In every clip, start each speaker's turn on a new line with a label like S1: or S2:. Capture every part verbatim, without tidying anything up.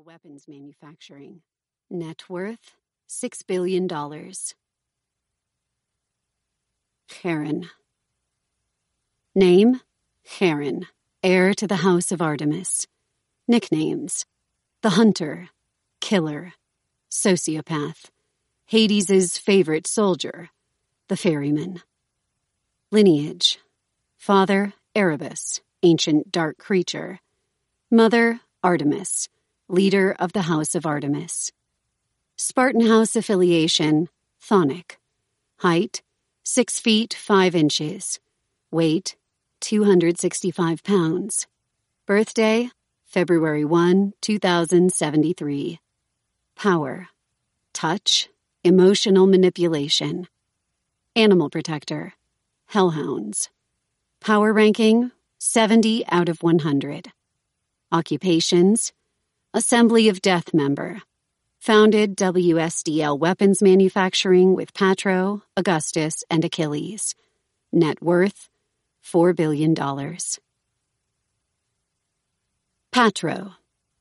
S1: Weapons Manufacturing. Net worth, six billion dollars. Charon. Name, Charon, heir to the House of Artemis. Nicknames: the Hunter, Killer, Sociopath, Hades' favorite soldier, the Ferryman. Lineage: father, Erebus, ancient dark creature. Mother, Artemis, leader of the House of Artemis. Spartan House affiliation, Chthonic. Height, six feet five inches. Weight, two hundred sixty-five pounds. Birthday, February first, two thousand seventy-three. Power: touch, emotional manipulation. Animal protector: hellhounds. Power ranking, seventy out of one hundred. Occupations: Assembly of Death member. Founded W S D L Weapons Manufacturing with Patro, Augustus, and Achilles. Net worth, four billion dollars. Patro.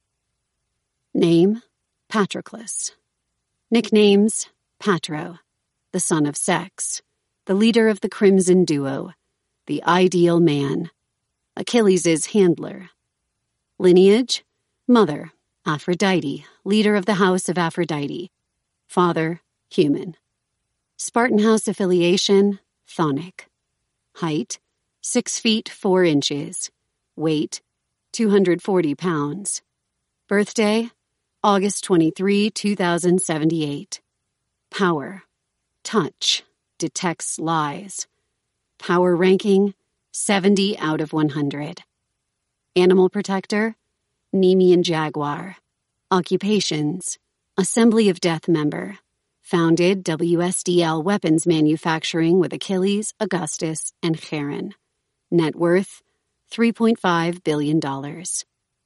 S1: Name, Patroclus. Nicknames: Patro, the son of sex, the leader of the Crimson Duo, the ideal man, Achilles' handler. Lineage: mother, Aphrodite, leader of the House of Aphrodite. Father, human. Spartan House affiliation, Chthonic. Height, six feet four inches. Weight, two hundred forty pounds. Birthday, August twenty-third, two thousand seventy-eight. Power: touch, detects lies. Power ranking, seventy out of one hundred. Animal protector, Nemean jaguar. Occupations: Assembly of Death member. Founded W S D L Weapons Manufacturing with Achilles, Augustus, and Charon. Net worth, three point five billion dollars.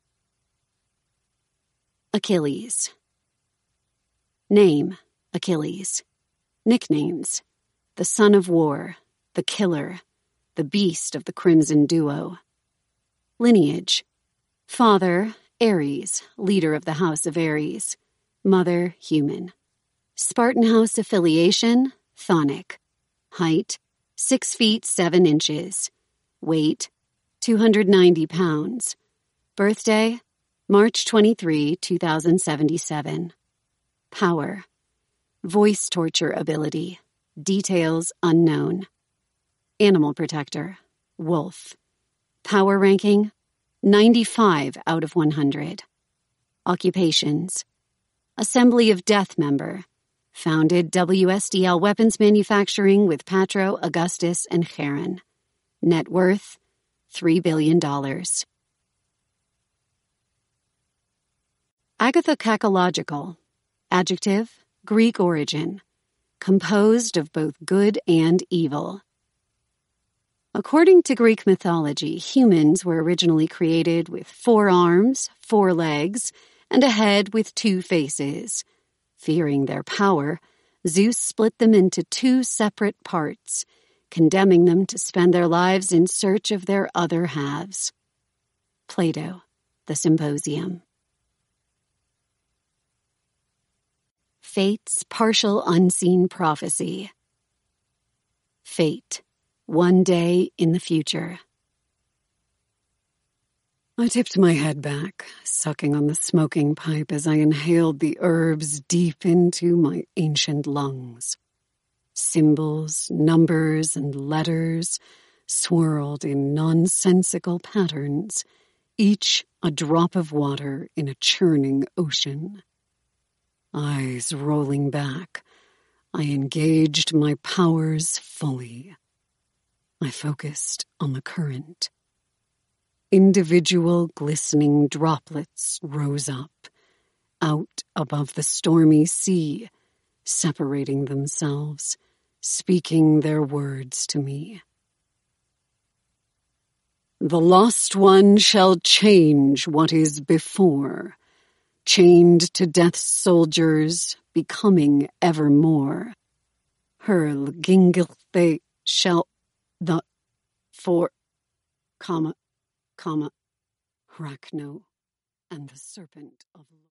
S1: Achilles. Name, Achilles. Nicknames: the son of war, the killer, the beast of the Crimson Duo. Lineage: father, Ares, leader of the House of Ares. Mother, human. Spartan House affiliation, Chthonic. Height, six feet seven inches. Weight, two hundred ninety pounds. Birthday, March twenty-third, two thousand seventy-seven. Power: voice torture ability. Details unknown. Animal protector, wolf. Power ranking, ninety-five out of one hundred. Occupations: Assembly of Death member. Founded W S D L Weapons Manufacturing with Patro, Augustus, and Charon. Net worth, three billion dollars. Agathocakological. Adjective, Greek origin. Composed of both good and evil. According to Greek mythology, humans were originally created with four arms, four legs, and a head with two faces. Fearing their power, Zeus split them into two separate parts, condemning them to spend their lives in search of their other halves. Plato, The Symposium. Fate's partial unseen prophecy. Fate, one day in the future. I tipped my head back, sucking on the smoking pipe as I inhaled the herbs deep into my ancient lungs. Symbols, numbers, and letters swirled in nonsensical patterns, each a drop of water in a churning ocean. Eyes rolling back, I engaged my powers fully. I focused on the current. Individual glistening droplets rose up, out above the stormy sea, separating themselves, speaking their words to me. The lost one shall change what is before, chained to death's soldiers, becoming evermore. Her Gingilthe shall the for, comma, comma, Arachno, and the serpent of